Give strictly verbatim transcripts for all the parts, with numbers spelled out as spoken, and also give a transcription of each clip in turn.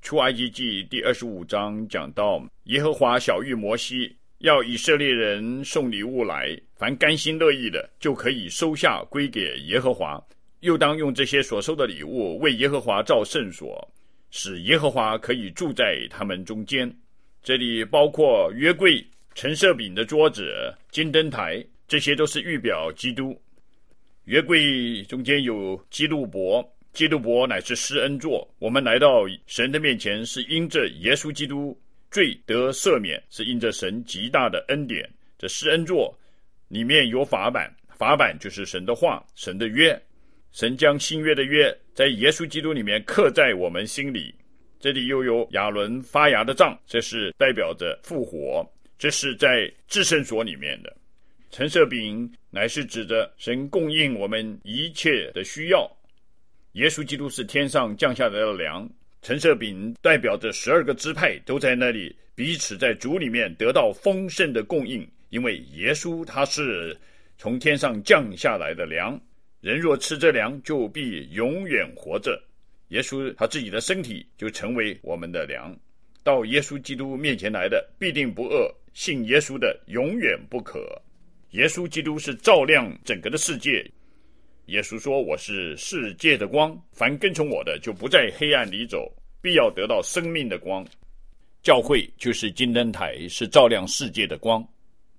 出埃及记第二十五章讲到，耶和华晓谕摩西，要以色列人送礼物来，凡甘心乐意的，就可以收下归给耶和华，又当用这些所收的礼物为耶和华造圣所，使耶和华可以住在他们中间。这里包括约柜、陈设饼的桌子、金灯台，这些都是预表基督。约柜中间有基路伯，基路伯乃是施恩座，我们来到神的面前是因着耶稣基督罪得赦免，是因着神极大的恩典。这施恩座里面有法版，法版就是神的话，神的约，神将新约的约在耶稣基督里面刻在我们心里。这里又有亚伦发芽的杖，这是代表着复活，这是在至圣所里面的。陈设饼乃是指着神供应我们一切的需要，耶稣基督是天上降下来的粮。陈设饼代表着十二个支派都在那里彼此在主里面得到丰盛的供应，因为耶稣他是从天上降下来的粮，人若吃这粮就必永远活着。耶稣他自己的身体就成为我们的粮，到耶稣基督面前来的必定不饿，信耶稣的永远不渴。耶稣基督是照亮整个的世界，耶稣说，我是世界的光，凡跟从我的就不在黑暗里走，必要得到生命的光。教会就是金灯台，是照亮世界的光。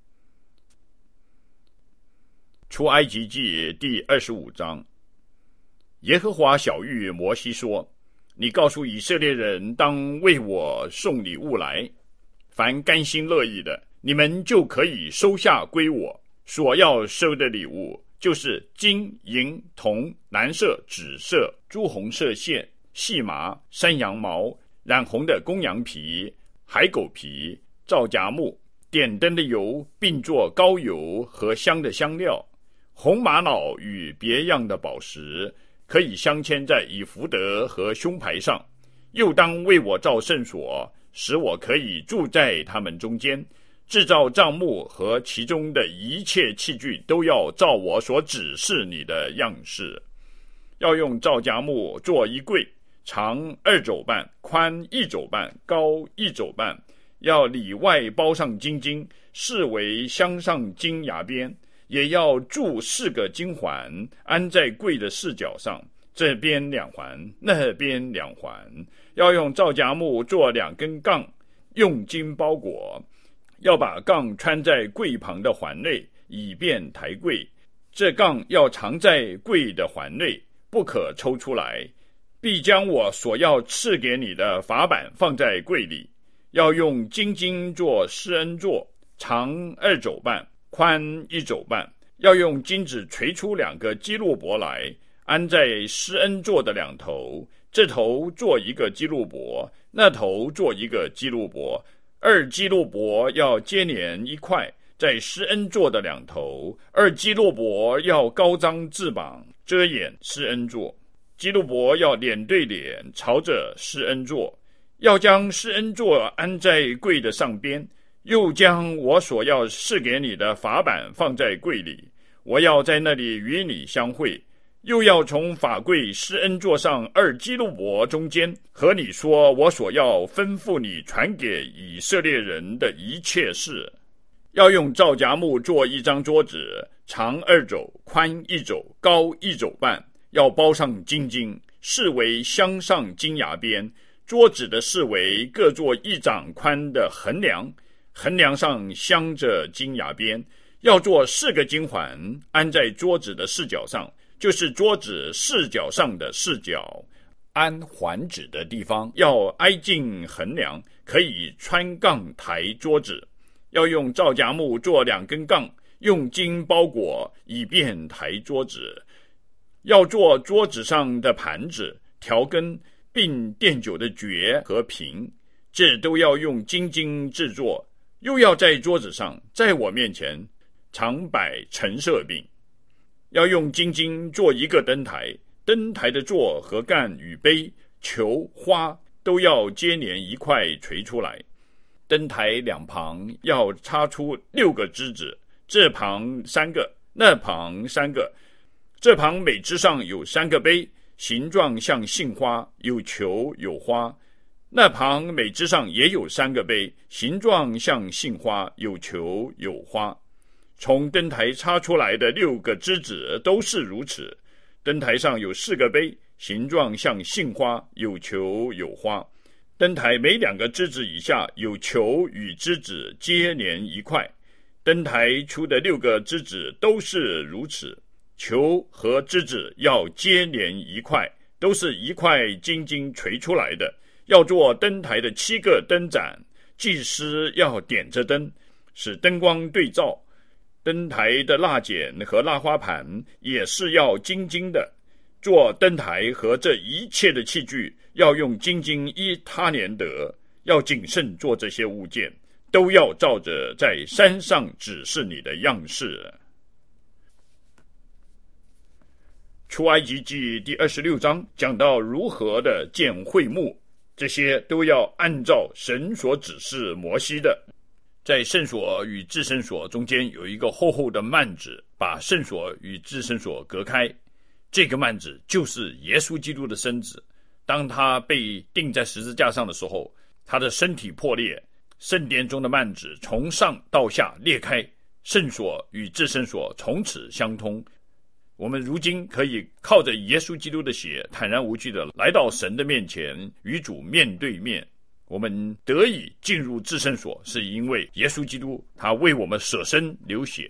出埃及记第二十五章，耶和华晓谕摩西说，你告诉以色列人当为我送礼物来，凡甘心乐意的，你们就可以收下归我。所要收的礼物就是金银铜蓝色紫色朱红色线细麻山羊毛染红的公羊皮海狗皮皂荚木点灯的油，并做膏油和香的香料，红玛瑙与别样的宝石，可以镶嵌在以弗得和胸牌上。又当为我造圣所，使我可以住在他们中间。制造帐幕和其中的一切器具都要照我所指示你的样式。要用皂荚木做一柜，长二肘半，宽一肘半，高一肘半，要里外包上金金，视为镶上金牙边，也要铸四个金环，安在柜的四角上，这边两环，那边两环。要用皂荚木做两根杠，用金包裹，要把杠穿在柜旁的环内，以便抬柜。这杠要藏在柜的环内，不可抽出来。必将我所要赐给你的法版放在柜里。要用金金做施恩座，长二肘半，宽一肘半。要用金子锤出两个基路伯来，安在施恩座的两头，这头做一个基路伯，那头做一个基路伯。二基路伯要接连一块，在施恩座的两头。二基路伯要高张翅膀，遮掩施恩座。基路伯要脸对脸，朝着施恩座。要将施恩座安在柜的上边，又将我所要赐给你的法版放在柜里。我要在那里与你相会。又要从法柜施恩座上二基路伯中间和你说我所要吩咐你传给以色列人的一切事。要用皂荚木做一张桌子，长二肘，宽一肘，高一肘半，要包上金金，视为镶上金牙边。桌子的四围各做一掌宽的横梁，横梁上镶着金牙边。要做四个金环，安在桌子的四角上，就是桌子四角上的四角。安环指的地方要挨近横梁，可以穿杠抬桌子。要用皂荚木做两根杠，用金包裹，以便抬桌子。要做桌子上的盘子、调羹，并奠酒的爵和瓶，这都要用金金制作。又要在桌子上，在我面前常摆陈设饼。要用金金做一个灯台，灯台的座和干与杯、球、花都要接连一块垂出来。灯台两旁要插出六个枝子，这旁三个，那旁三个。这旁每枝上有三个杯，形状像杏花，有球有花。 那旁每枝上也有三个杯，形状像杏花，有球有花。从灯台插出来的六个枝子都是如此。灯台上有四个杯，形状像杏花，有球有花。灯台每两个枝子以下有球与枝子接连一块。灯台出的六个枝子都是如此，球和枝子要接连一块，都是一块金金锤出来的。要做灯台的七个灯盏，祭司要点着灯，使灯光对照。灯台的蜡剪和蜡花盘也是要金金的。做灯台和这一切的器具要用金金依他连得，要谨慎做这些物件，都要照着在山上指示你的样式。出埃及记第二十六章讲到如何的建会幕，这些都要按照神所指示摩西的。在圣所与至圣所中间有一个厚厚的幔子，把圣所与至圣所隔开。这个幔子就是耶稣基督的身子，当他被钉在十字架上的时候，他的身体破裂，圣殿中的幔子从上到下裂开，圣所与至圣所从此相通。我们如今可以靠着耶稣基督的血，坦然无惧的来到神的面前，与主面对面。我们得以进入至圣所，是因为耶稣基督他为我们舍身流血。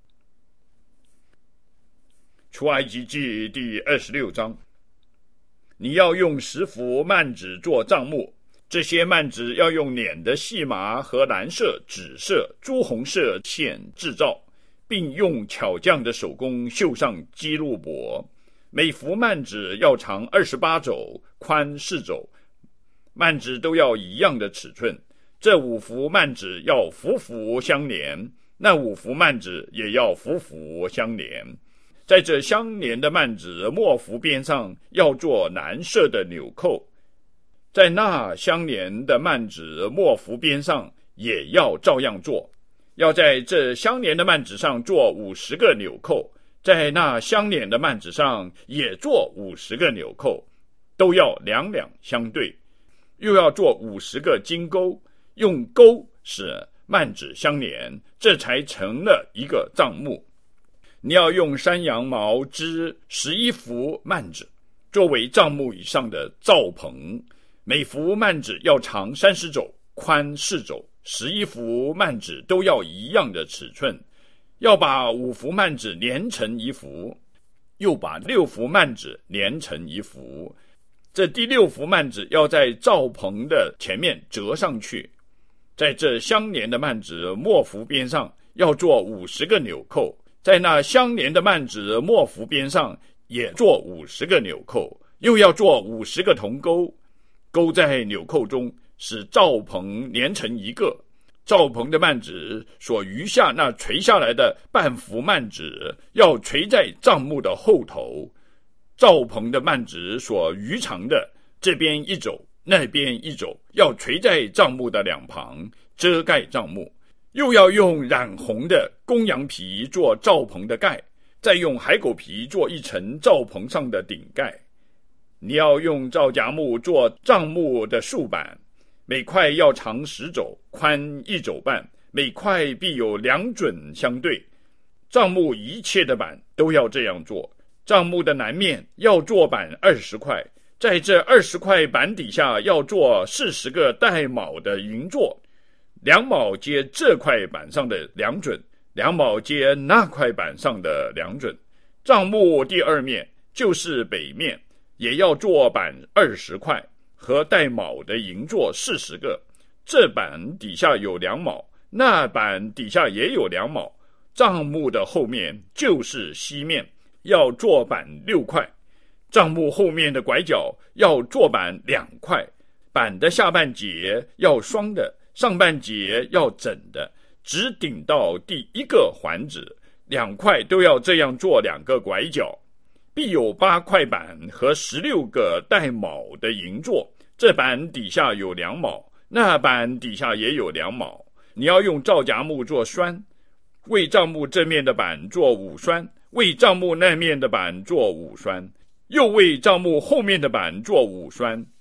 出埃及记第二十六章，你要用十幅幔子做帐幕，这些幔子要用捻的细麻和蓝色、紫色、朱红色线制造，并用巧匠的手工绣上基路伯。每幅幔子要长二十八肘，宽四肘，幔子都要一样的尺寸。这五幅幔子要幅幅相连，那五幅幔子也要幅幅相连。在这相连的幔子末幅边上要做蓝色的纽扣，在那相连的幔子末幅边上也要照样做。要在这相连的幔子上做五十个纽扣，在那相连的幔子上也做五十个纽扣，都要两两相对。又要做五十个金钩，用钩使幔子相连，这才成了一个帐幕。你要用山羊毛织十一幅幔子，作为帐幕以上的罩棚。每幅幔子要长三十肘，宽四肘，十一幅幔子都要一样的尺寸。要把五幅幔子连成一幅，又把六幅幔子连成一幅。这第六幅幔子要在罩棚的前面折上去。在这相连的幔子末幅边上要做五十个纽扣，在那相连的幔子末幅边上也做五十个纽扣，又要做五十个铜钩，钩在纽扣中，使罩棚连成一个。罩棚的幔子所余下那垂下来的半幅幔子要垂在帐幕的后头。罩棚的幔子所余长的，这边一肘，那边一肘，要垂在帐幕的两旁，遮盖帐幕。又要用染红的公羊皮做罩棚的盖，再用海狗皮做一层罩棚上的顶盖。你要用皂荚木做帐幕的竖板，每块要长十肘，宽一肘半，每块必有两准相对。帐幕一切的板都要这样做。帐幕的南面要做板二十块，在这二十块板底下要做四十个带卯的银座，两卯接这块板上的两准，两卯接那块板上的两准。帐幕第二面就是北面，也要做板二十块和带卯的银座四十个，这板底下有两卯，那板底下也有两卯。帐幕的后面就是西面，要做板六块。帐幕后面的拐角要做板两块，板的下半截要双的，上半截要整的，只顶到第一个环子，两块都要这样做两个拐角。必有八块板和十六个带卯的银座，这板底下有两卯，那板底下也有两卯。你要用皂荚木做栓，为帐幕正面的板做五栓，为帐幕那面的板做五栓，又为帐幕后面的板做五栓。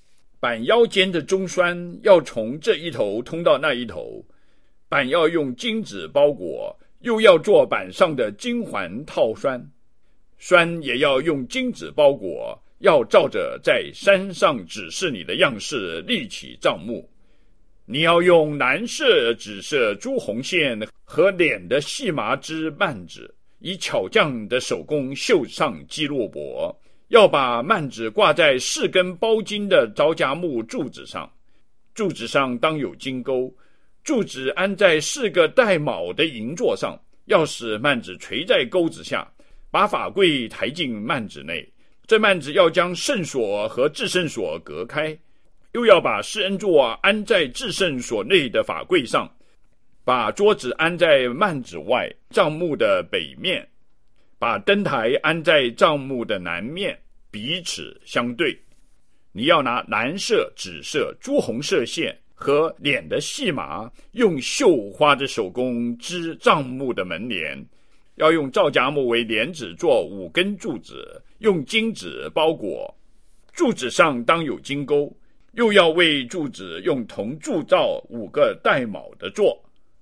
板腰间的中栓要从这一头通到那一头，板要用金子包裹，又要做板上的金环套栓，栓也要用金子包裹，要照着在山上指示你的样式立起帐幕。你要用蓝色、紫色、朱红线和捻的细麻织幔子，以巧匠的手工绣上基路伯，要把幔子挂在四根包金的皂荚木柱子上，柱子上当有金钩，柱子安在四个带卯的银座上，要使幔子垂在钩子下，把法柜抬进幔子内。这幔子要将圣所和至圣所隔开，又要把施恩座安在至圣所内的法柜上，把桌子安在幔子外帐幕的北面，把灯台安在帐幕的南面，彼此相对。你要拿蓝色、紫色、朱红色线和捻的细麻，用绣花的手工织帐幕的门帘，要用皂荚木为帘子做五根柱子，用金子包裹，柱子上当有金钩，又要为柱子用铜铸造五个带卯的座。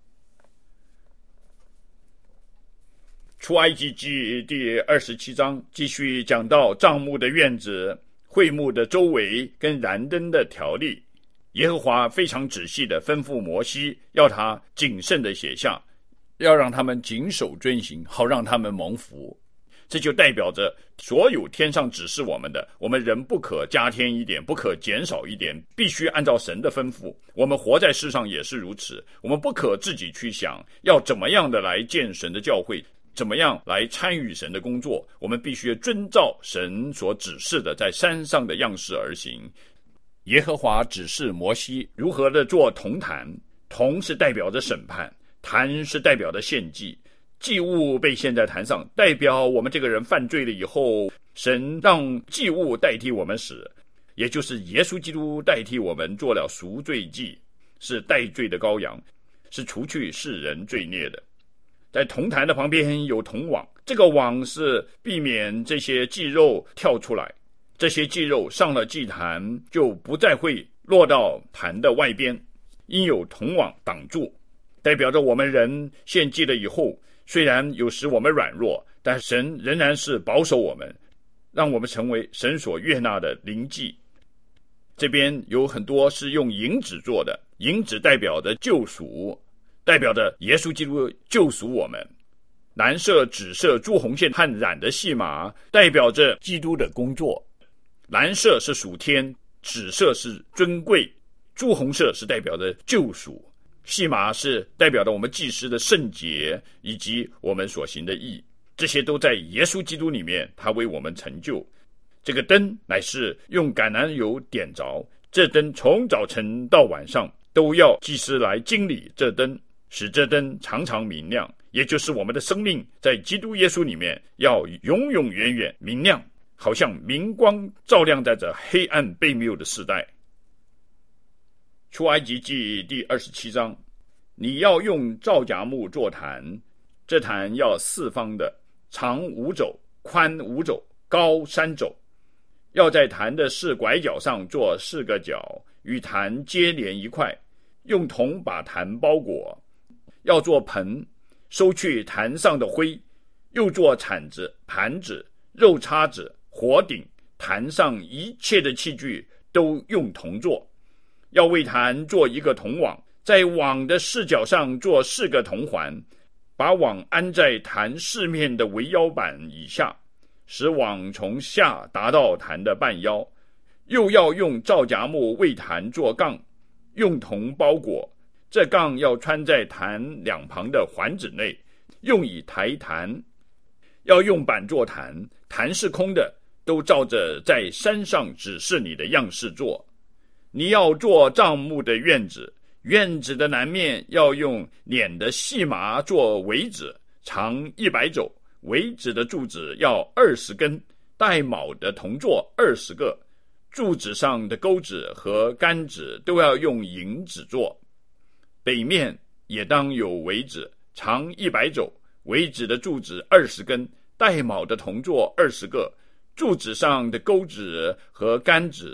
出埃及记第二十七章继续讲到帐幕的院子、会幕的周围跟燃灯的条例。耶和华非常仔细地吩咐摩西，要他谨慎地写下，要让他们谨守遵行，好让他们蒙福。这就代表着所有天上指示我们的，我们人不可加添一点，不可减少一点，必须按照神的吩咐。我们活在世上也是如此，我们不可自己去想要怎么样的来建神的教会，怎么样来参与神的工作，我们必须遵照神所指示的在山上的样式而行。耶和华指示摩西如何的做铜坛，铜是代表着审判，坛是代表着献祭，祭物被献在坛上，代表我们这个人犯罪了以后，神让祭物代替我们死，也就是耶稣基督代替我们做了赎罪祭，是代罪的羔羊，是除去世人罪孽的。在铜坛的旁边有铜网，这个网是避免这些祭肉跳出来，这些祭肉上了祭坛就不再会落到坛的外边，因有铜网挡住，代表着我们人献祭了以后，虽然有时我们软弱，但神仍然是保守我们，让我们成为神所悦纳的灵祭。这边有很多是用银子做的，银子代表着救赎，代表着耶稣基督救赎我们。蓝色、紫色、朱红线和染的细麻代表着基督的工作。蓝色是属天，紫色是尊贵，朱红色是代表着救赎，细麻是代表着我们祭司的圣洁以及我们所行的义，这些都在耶稣基督里面，他为我们成就。这个灯乃是用橄榄油点着，这灯从早晨到晚上都要祭司来经理这灯，使这灯常常明亮，也就是我们的生命在基督耶稣里面要永永远远明亮，好像明光照亮在这黑暗悖谬的时代。出埃及记第二十七章，你要用皂荚木做坛，这坛要四方的，长五肘，宽五肘，高三肘，要在坛的四拐角上做四个角，与坛接连一块，用铜把坛包裹。要做盆，收去坛上的灰，又做铲子、盘子、肉叉子、火鼎，坛上一切的器具都用铜做。要为坛做一个铜网，在网的四角上做四个铜环，把网安在坛四面的围腰板以下，使网从下达到坛的半腰。又要用皂荚木为坛做杠，用铜包裹，这杠要穿在坛两旁的环子内，用以抬坛。要用板做坛，坛是空的，都照着在山上指示你的样式做。你要做帐幕的院子，院子的南面要用捻的细麻做围子，长一百肘，围子的柱子要二十根，带卯的铜座二十个，柱子上的钩子和杆子都要用银子做。北面也当有围子，长一百肘，围子的柱子二十根，带卯的铜座二十个，柱子上的钩子和杆子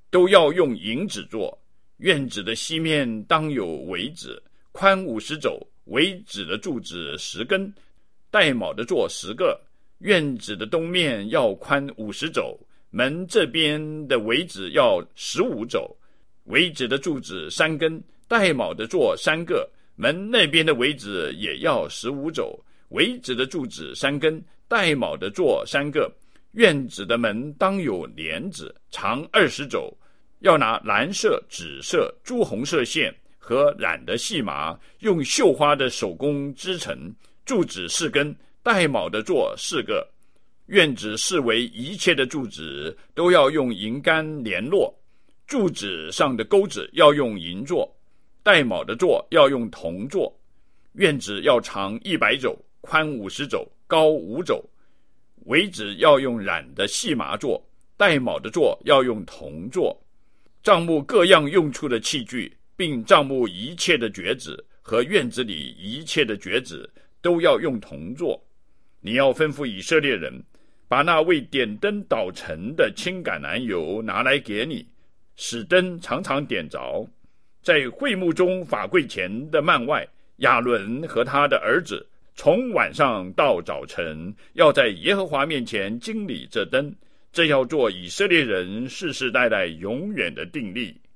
都要用银子做。院子的西面当有围子，宽五十肘，围子的柱子十根，带卯的座十个。院子的东面要宽五十肘，门这边的围子要十五肘，围子的柱子三根，带卯的座三个。门那边的围子也要十五肘，围子的柱子三根，带卯的座三个。院子的门当有帘子，长二十肘，要拿蓝色、紫色、朱红色线和染的细麻，用绣花的手工织成。柱子四根，带卯的座四个。院子四围一切的柱子都要用银杆联络，柱子上的钩子要用银做，带卯的座要用铜做。院子要长一百肘，宽五十肘，高五肘。围子要用染的细麻做，带卯的座要用铜做。帐幕各样用处的器具，并帐幕一切的橛子和院子里一切的橛子，都要用铜做。你要吩咐以色列人，把那为点灯捣成的青橄榄油拿来给你，使灯常常点着。在会幕中法柜前的幔外，亚伦和他的儿子从晚上到早晨，要在耶和华面前经理这灯，这要做以色列人世世代代永远的定例。